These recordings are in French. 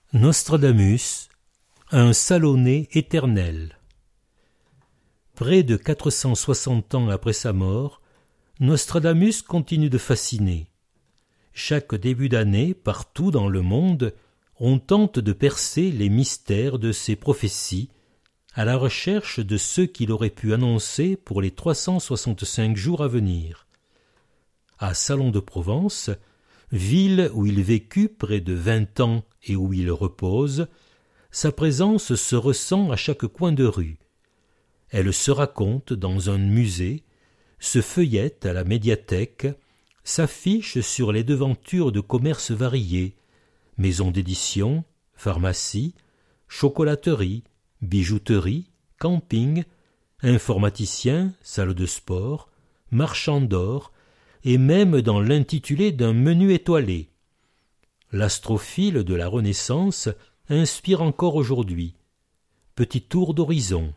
Nostradamus, un Salonné éternel. Près de 460 ans après sa mort, Nostradamus continue de fasciner. Chaque début d'année, partout dans le monde, on tente de percer les mystères de ses prophéties, à la recherche de ceux qu'il aurait pu annoncer pour les 365 jours à venir. À Salon de Provence, ville où il vécut près de 20 ans et où il repose, sa présence se ressent à chaque coin de rue. Elle se raconte dans un musée, se feuillette à la médiathèque, s'affiche sur les devantures de commerces variés, maisons d'édition, pharmacie, chocolaterie, bijouterie, camping, informaticiens, salle de sport, marchand d'or, et même dans l'intitulé d'un menu étoilé. L'astrophile de la Renaissance inspire encore aujourd'hui. Petit tour d'horizon.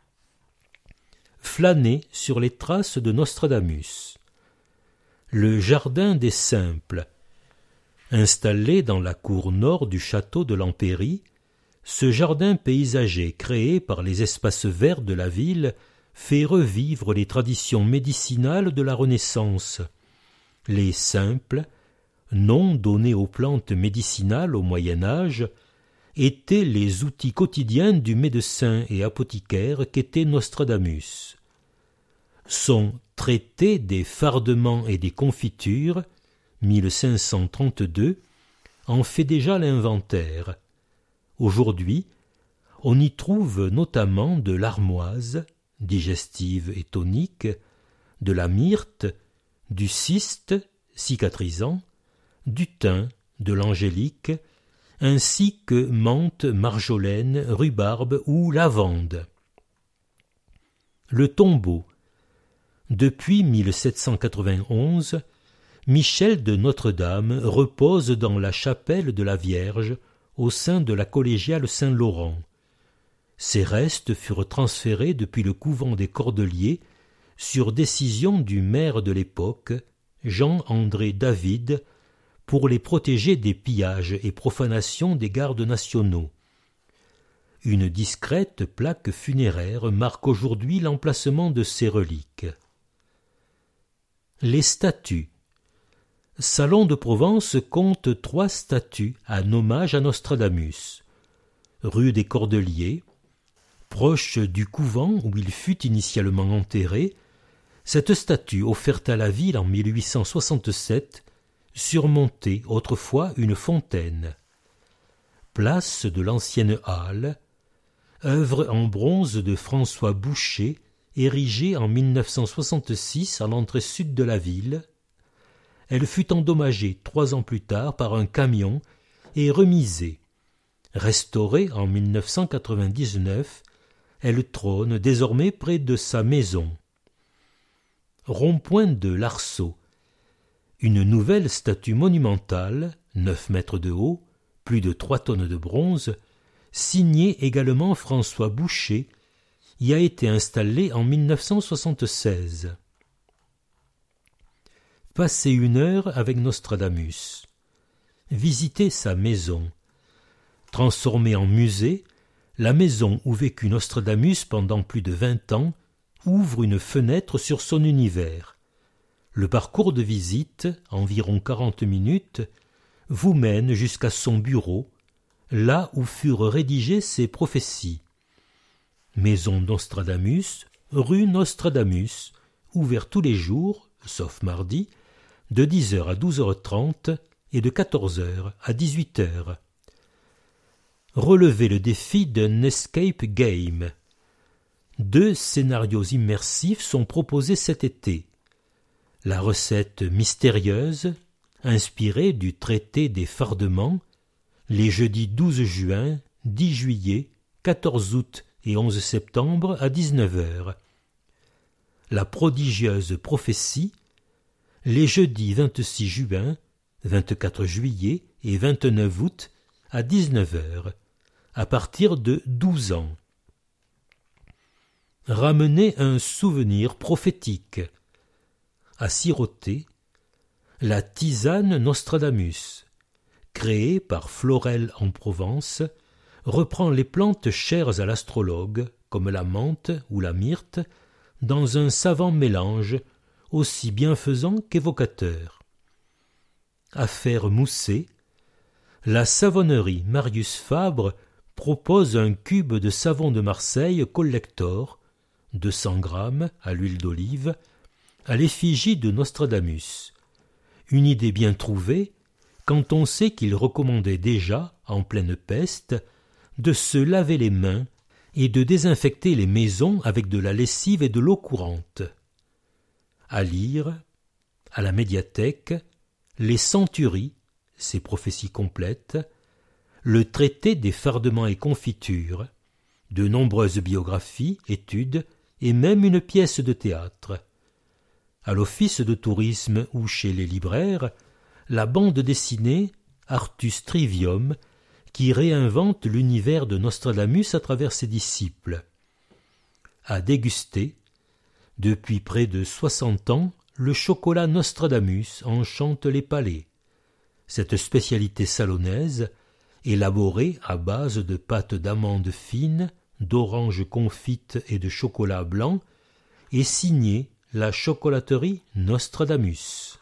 Flâner sur les traces de Nostradamus. Le jardin des simples. Installé dans la cour nord du château de l'Empéry, ce jardin paysager créé par les espaces verts de la ville fait revivre les traditions médicinales de la Renaissance. Les simples, nom donné aux plantes médicinales au Moyen Âge, étaient les outils quotidiens du médecin et apothicaire qu'était Nostradamus. Son Traité des fardements et des confitures, 1532, en fait déjà l'inventaire. Aujourd'hui, on y trouve notamment de l'armoise, digestive et tonique, de la myrte, du cyste, cicatrisant, du thym, de l'angélique, ainsi que menthe, marjolaine, rhubarbe ou lavande. Le tombeau. Depuis 1791, Michel de Notre-Dame repose dans la chapelle de la Vierge au sein de la collégiale Saint-Laurent. Ses restes furent transférés depuis le couvent des Cordeliers sur décision du maire de l'époque, Jean-André David, pour les protéger des pillages et profanations des gardes nationaux. Une discrète plaque funéraire marque aujourd'hui l'emplacement de ces reliques. Les statues. Salon de Provence compte 3 statues en hommage à Nostradamus. Rue des Cordeliers, proche du couvent où il fut initialement enterré, cette statue offerte à la ville en 1867 surmontait autrefois une fontaine. Place de l'Ancienne Halle, œuvre en bronze de François Boucher, érigée en 1966 à l'entrée sud de la ville. Elle fut endommagée 3 ans plus tard par un camion et remisée. Restaurée en 1999, elle trône désormais près de sa maison. Rond-point de l'Arceau. Une nouvelle statue monumentale, 9 mètres de haut, plus de 3 tonnes de bronze, signée également François Boucher, y a été installée en 1976. Passer 1 heure avec Nostradamus. Visiter sa maison. Transformée en musée, la maison où vécut Nostradamus pendant plus de 20 ans ouvre une fenêtre sur son univers. Le parcours de visite, environ 40 minutes, vous mène jusqu'à son bureau, là où furent rédigées ses prophéties. Maison Nostradamus, rue Nostradamus, ouvert tous les jours, sauf mardi, de 10h à 12h30 et de 14h à 18h. Relevez le défi d'un escape game. 2 scénarios immersifs sont proposés cet été. La recette mystérieuse, inspirée du traité des fardements, les jeudis 12 juin, 10 juillet, 14 août et 11 septembre à 19h. La prodigieuse prophétie, les jeudis 26 juin, 24 juillet et 29 août à 19h, à partir de 12 ans. Ramener un souvenir prophétique. À siroter, la tisane Nostradamus, créé par Florel en Provence, reprend les plantes chères à l'astrologue, comme la menthe ou la myrte, dans un savant mélange, aussi bienfaisant qu'évocateur. À faire mousser, la savonnerie Marius Fabre propose un cube de savon de Marseille Collector, 200 grammes à l'huile d'olive, à l'effigie de Nostradamus. Une idée bien trouvée, quand on sait qu'il recommandait déjà, en pleine peste, de se laver les mains et de désinfecter les maisons avec de la lessive et de l'eau courante. À lire, à la médiathèque, les Centuries, ses prophéties complètes, le traité des fardements et confitures, de nombreuses biographies, études et même une pièce de théâtre. À l'office de tourisme ou chez les libraires, la bande dessinée Artus Trivium qui réinvente l'univers de Nostradamus à travers ses disciples. À déguster, depuis près de 60 ans, le chocolat Nostradamus enchante les palais. Cette spécialité salonnaise, élaborée à base de pâte d'amandes fines, d'oranges confites et de chocolat blanc, est signée la chocolaterie Nostradamus.